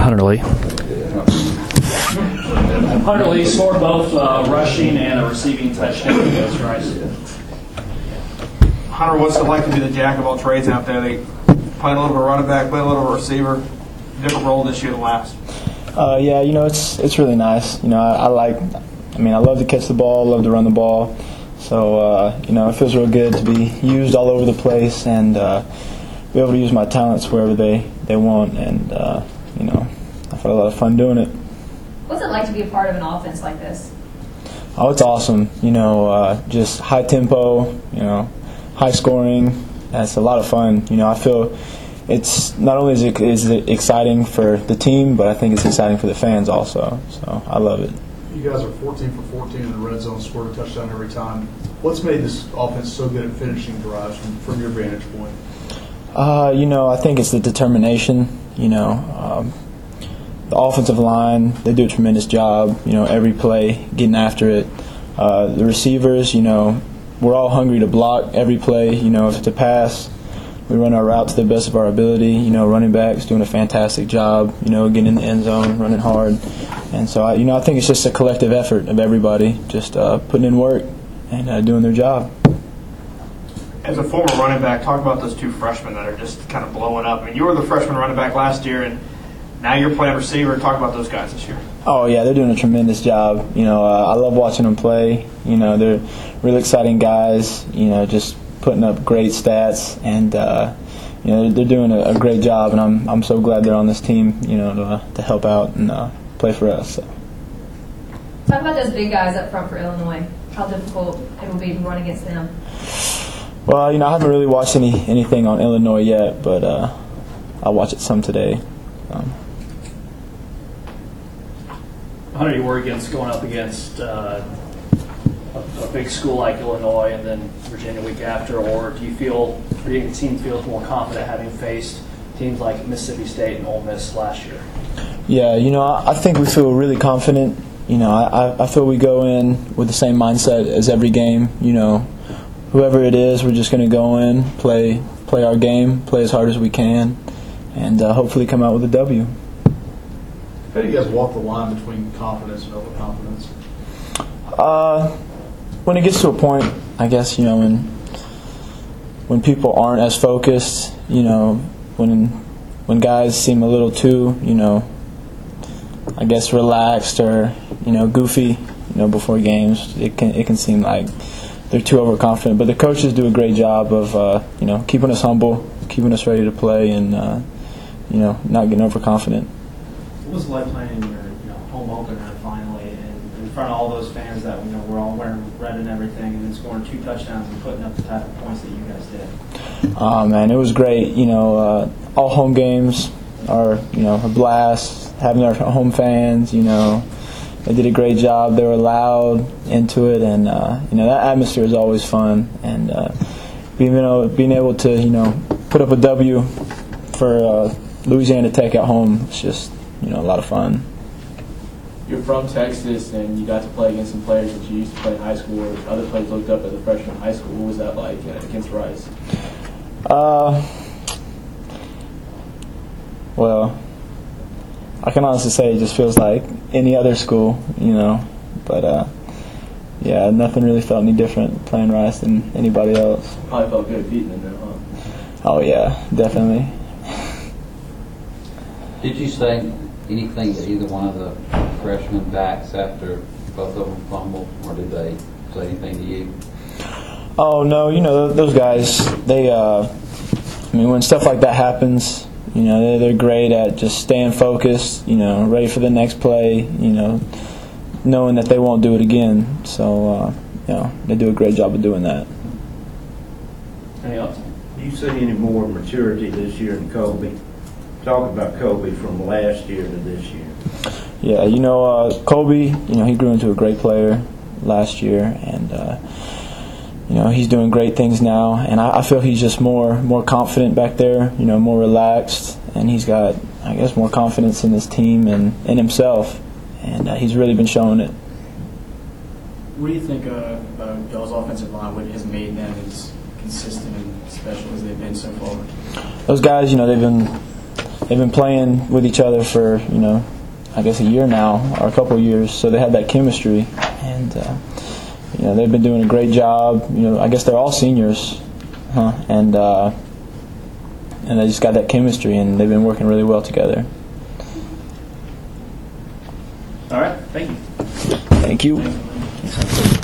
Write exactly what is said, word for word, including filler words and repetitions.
Hunter Lee. Hunter Lee scored both uh, rushing and a receiving touchdown against Rice. Hunter, what's it like to be the jack of all trades out there? They play a little bit of running back, play a little bit of receiver. Different role this year than last. Uh, yeah, you know, it's it's really nice. You know, I, I like, I mean, I love to catch the ball, love to run the ball. So, uh, you know, it feels real good to be used all over the place and uh, be able to use my talents wherever they, they want. And, uh, you know, I've had a lot of fun doing it. What's it like to be a part of an offense like this? Oh, it's awesome. You know, uh, just high tempo, you know, high scoring. That's a lot of fun. You know, I feel it's not only is it, is it exciting for the team, but I think it's exciting for the fans also. So I love it. You guys are fourteen for fourteen in the red zone, scored a touchdown every time. What's made this offense so good at finishing drives from, from your vantage point? Uh, you know, I think it's the determination. You know, um, the offensive line, they do a tremendous job, you know, every play, getting after it. Uh, the receivers, you know, we're all hungry to block every play. You know, if it's a pass, we run our route to the best of our ability. You know, running backs doing a fantastic job, you know, getting in the end zone, running hard. And so, I, you know, I think it's just a collective effort of everybody just uh, putting in work and uh, doing their job. As a former running back, talk about those two freshmen that are just kind of blowing up. I mean, you were the freshman running back last year, and now you're playing receiver. Talk about those guys this year. Oh, yeah, they're doing a tremendous job. You know, uh, I love watching them play. You know, they're really exciting guys, you know, just putting up great stats. And, uh, you know, they're doing a, a great job, and I'm I'm so glad they're on this team, you know, to, uh, to help out and uh, play for us. So. Talk about those big guys up front for Illinois. How difficult it will be to run against them. Well, you know, I haven't really watched any anything on Illinois yet, but uh, I'll watch it some today. Um, Hunter, you were against going up against uh, a, a big school like Illinois and then Virginia week after, or do you feel, or do you think the team feels more confident having faced teams like Mississippi State and Ole Miss last year? Yeah, you know, I, I think we feel really confident. You know, I, I feel we go in with the same mindset as every game. You know, whoever it is, we're just going to go in, play play our game, play as hard as we can, and uh, hopefully come out with a W. How do you guys walk the line between confidence and overconfidence? Uh, when it gets to a point, I guess, you know, when when people aren't as focused, you know, when when guys seem a little too, you know, I guess relaxed or, you know, goofy, you know, before games, it can it can seem like they're too overconfident. But the coaches do a great job of, uh, you know, keeping us humble, keeping us ready to play, and, uh, you know, not getting overconfident. What was it like playing your you know, home opener finally and in front of all those fans that you know were all wearing red and everything, and then scoring two touchdowns and putting up the type of points that you guys did? Oh, man, it was great. You know, uh, all home games are, you know, a blast. Having our home fans, you know, they did a great job. They were loud, into it, and, uh, you know, that atmosphere is always fun. And uh, being, able, being able to, you know, put up a W for uh, Louisiana Tech at home, it's just, you know, a lot of fun. You're from Texas, and you got to play against some players that you used to play in high school, or other players looked up as a freshman in high school. What was that like uh, against Rice? Uh, well, I can honestly say it just feels like any other school, you know. But, uh, yeah, nothing really felt any different playing Rice than anybody else. Probably felt good beating them there, huh? Oh, yeah, definitely. Did you say anything to either one of the freshman backs after both of them fumbled, or did they say anything to you? Oh, no, you know, those guys, they, uh, I mean, when stuff like that happens, you know, they're, they're great at just staying focused, you know, ready for the next play, you know, knowing that they won't do it again. So, uh, you know, they do a great job of doing that. Any else? Do you see any more maturity this year in Colby? Talk about Colby from last year to this year. Yeah, you know, uh, Colby, you know, he grew into a great player last year, and, uh, you know, he's doing great things now, and I, I feel he's just more more confident back there, you know, more relaxed, and he's got, I guess, more confidence in his team and in himself, and uh, he's really been showing it. What do you think uh, about y'all's offensive line? What has made them as consistent and special as they've been so far? Those guys, you know, they've been they've been playing with each other for, you know, I guess a year now, or a couple of years, so they have that chemistry. And, uh, you know, they've been doing a great job. You know, I guess they're all seniors, huh? And, uh, and they just got that chemistry, and they've been working really well together. All right, thank you. Thank you. Thanks.